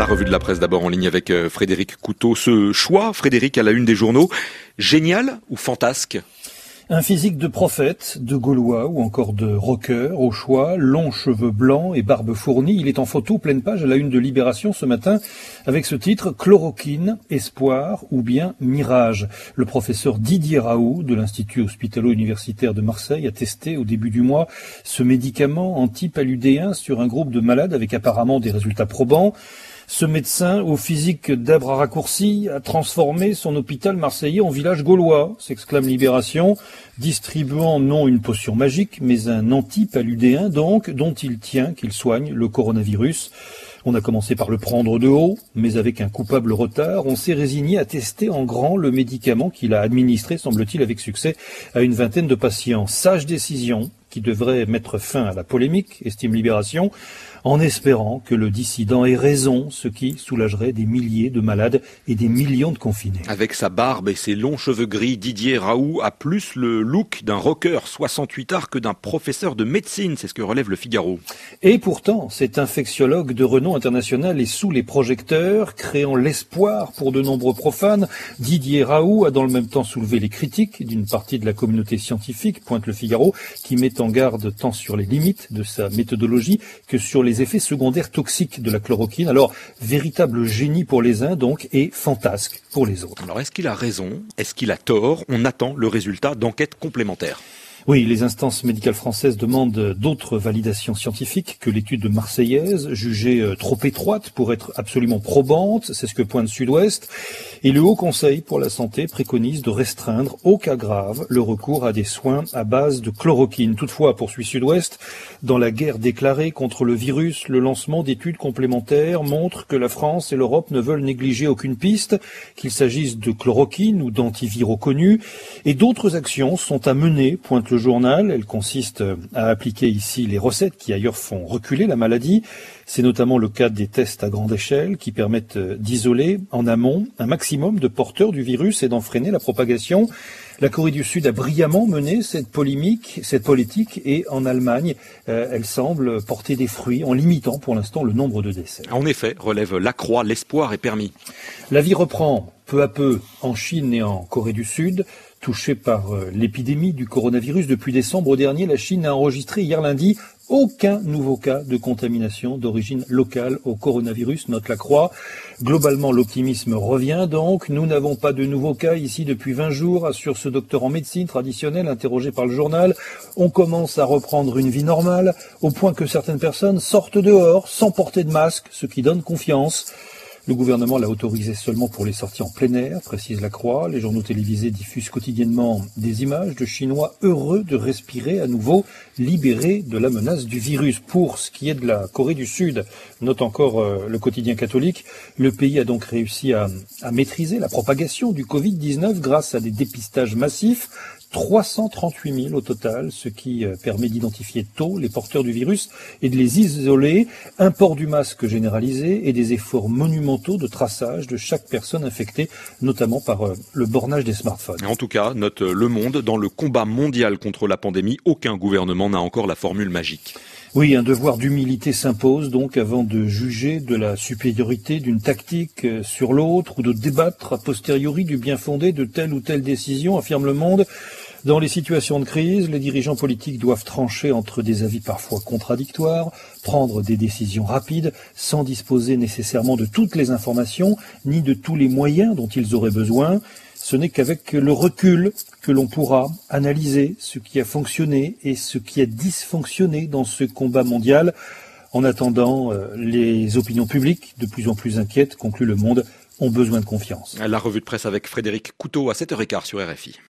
La revue de la presse d'abord en ligne avec Frédéric Couteau. Ce choix, Frédéric, à la une des journaux, génial ou fantasque ? Un physique de prophète, de Gaulois ou encore de rocker au choix, longs cheveux blancs et barbe fournie. Il est en photo pleine page à la une de Libération ce matin avec ce titre « Chloroquine, espoir ou bien mirage ». Le professeur Didier Raoult de l'Institut hospitalo-universitaire de Marseille a testé au début du mois ce médicament antipaludéen sur un groupe de malades avec apparemment des résultats probants. Ce médecin, au physique d'arbre à raccourci, a transformé son hôpital marseillais en village gaulois, s'exclame Libération, distribuant non une potion magique, mais un antipaludéen donc, dont il tient qu'il soigne le coronavirus. On a commencé par le prendre de haut, mais avec un coupable retard, on s'est résigné à tester en grand le médicament qu'il a administré, semble-t-il, avec succès, à une vingtaine de patients. Sage décision qui devrait mettre fin à la polémique, estime Libération, en espérant que le dissident ait raison, ce qui soulagerait des milliers de malades et des millions de confinés. Avec sa barbe et ses longs cheveux gris, Didier Raoult a plus le look d'un rocker 68 art que d'un professeur de médecine, c'est ce que relève le Figaro. Et pourtant, cet infectiologue de renom international est sous les projecteurs, créant l'espoir pour de nombreux profanes. Didier Raoult a dans le même temps soulevé les critiques d'une partie de la communauté scientifique, pointe le Figaro, qui met en garde tant sur les limites de sa méthodologie que sur les effets secondaires toxiques de la chloroquine. Alors, véritable génie pour les uns donc et fantasque pour les autres. Alors, est-ce qu'il a raison ? Est-ce qu'il a tort ? On attend le résultat d'enquêtes complémentaires. Oui, les instances médicales françaises demandent d'autres validations scientifiques que l'étude marseillaise, jugée trop étroite pour être absolument probante, c'est ce que pointe Sud-Ouest. Et le Haut Conseil pour la santé préconise de restreindre, au cas grave, le recours à des soins à base de chloroquine. Toutefois, poursuit Sud-Ouest, dans la guerre déclarée contre le virus, le lancement d'études complémentaires montre que la France et l'Europe ne veulent négliger aucune piste, qu'il s'agisse de chloroquine ou d'antiviraux connus. Et d'autres actions sont à mener, pointe le journal. Elle consiste à appliquer ici les recettes qui ailleurs font reculer la maladie. C'est notamment le cas des tests à grande échelle qui permettent d'isoler en amont un maximum de porteurs du virus et d'en freiner la propagation. La Corée du Sud a brillamment mené cette politique et en Allemagne, elle semble porter des fruits en limitant pour l'instant le nombre de décès. En effet, relève Lacroix, l'espoir est permis. La vie reprend peu à peu en Chine et en Corée du Sud. Touchée par l'épidémie du coronavirus depuis décembre dernier, la Chine a enregistré hier lundi aucun nouveau cas de contamination d'origine locale au coronavirus, note Lacroix. Globalement, l'optimisme revient donc. Nous n'avons pas de nouveaux cas ici depuis 20 jours, assure ce docteur en médecine traditionnel interrogé par le journal. On commence à reprendre une vie normale, au point que certaines personnes sortent dehors sans porter de masque, ce qui donne confiance. Le gouvernement l'a autorisé seulement pour les sorties en plein air, précise Lacroix. Les journaux télévisés diffusent quotidiennement des images de Chinois heureux de respirer à nouveau, libérés de la menace du virus. Pour ce qui est de la Corée du Sud, note encore le quotidien catholique, le pays a donc réussi à maîtriser la propagation du Covid-19 grâce à des dépistages massifs. 338 000 au total, ce qui permet d'identifier tôt les porteurs du virus et de les isoler. Un port du masque généralisé et des efforts monumentaux de traçage de chaque personne infectée, notamment par le bornage des smartphones. En tout cas, note Le Monde, dans le combat mondial contre la pandémie, aucun gouvernement n'a encore la formule magique. Oui, un devoir d'humilité s'impose donc avant de juger de la supériorité d'une tactique sur l'autre ou de débattre a posteriori du bien fondé de telle ou telle décision, affirme Le Monde. Dans les situations de crise, les dirigeants politiques doivent trancher entre des avis parfois contradictoires, prendre des décisions rapides, sans disposer nécessairement de toutes les informations, ni de tous les moyens dont ils auraient besoin. Ce n'est qu'avec le recul que l'on pourra analyser ce qui a fonctionné et ce qui a dysfonctionné dans ce combat mondial. En attendant, les opinions publiques, de plus en plus inquiètes, conclut Le Monde, ont besoin de confiance. La revue de presse avec Frédéric Couteau à 7h15 sur RFI.